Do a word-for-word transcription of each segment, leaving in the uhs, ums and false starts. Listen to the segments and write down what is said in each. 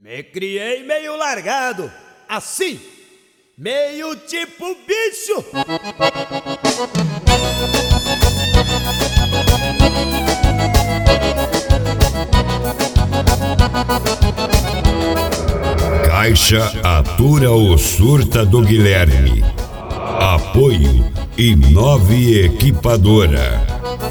Me criei meio largado, assim, meio tipo bicho. Caixa atura o surta do Guilherme. Apoio Inove Equipadora.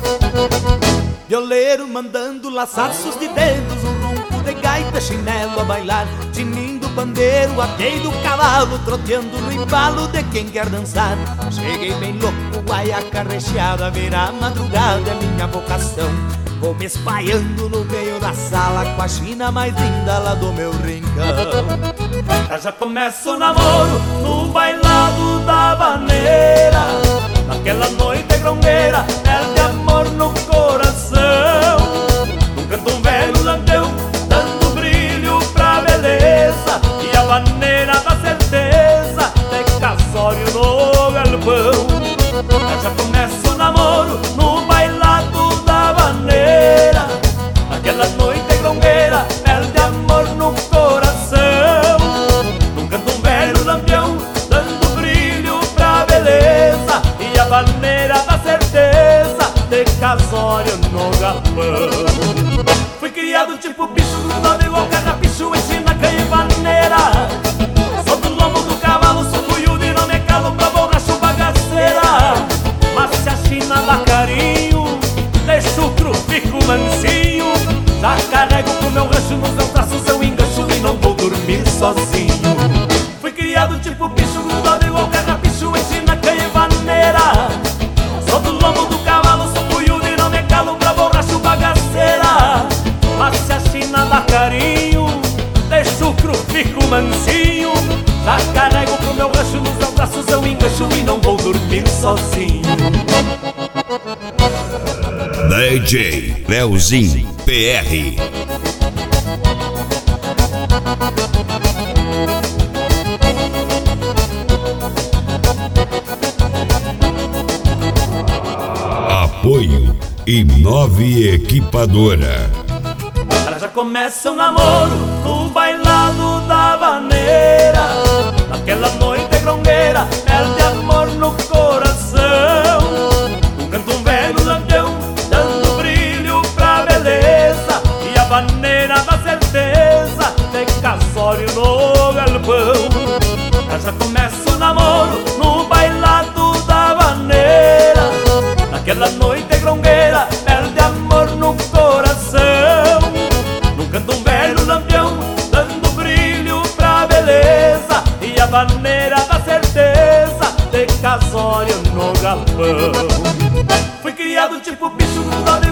Violeiro mandando laçaços de dedos, um ronco de gaita, chinelo a bailar, tinindo bandeiro, atei do cavalo, troteando no embalo de quem quer dançar. Cheguei bem louco, guaiaca recheada, virar madrugada é minha vocação. Vou me espalhando no meio da sala com a china mais linda lá do meu rincão. Já começa o namoro no bailado da vaneira, naquela noite grongueira, mel de amor no coração. Num canto um velho lampião, dando brilho pra beleza, e a vaneira da certeza, de casório no galpão. Já começa o namoro no bailado da vaneira, naquela noite grongueira, mel de amor no coração. Num canto um velho lampião, dando brilho pra beleza, e a vaneira da certeza, de casório no galpão. Fui criado tipo bicho, grudado igual carrapicho, ensina canha e vaneira. Sou do lombo do cavalo, sou cuiudo e não me calo pra borracho bagaceira. Mas se a china dá carinho, deixo o cru, fico mansinho. Já carrego pro meu rancho nos meus braços, eu engancho e não vou dormir sozinho. Fui criado tipo bicho, grudado igual carrapicho, ensina canha e vaneira. Sou do lombo do cavalo, sou cuiudo e não me calo pra borracho bagaceira. Mas se a china dá carinho, deixo o cru, fico mansinho. Já carrego pro meu rancho nos meus braços, eu engancho e não vou dormir sozinho. D J Leozinho P R. Apoio Inove Equipadora. Ela já começa o namoro no bailado da vaneira, naquela noite grongueira, mel de amor no coração. Um canto um velho lampião, dando brilho pra beleza, e a vaneira da certeza, de casório no galpão. Ela já começa o namoro no bailado da vaneira, naquela noite grongueira, mel de amor no coração. Num canto um velho lampião, dando brilho pra beleza, e a vaneira da certeza, de casório no galpão. Fui criado tipo bicho, grudado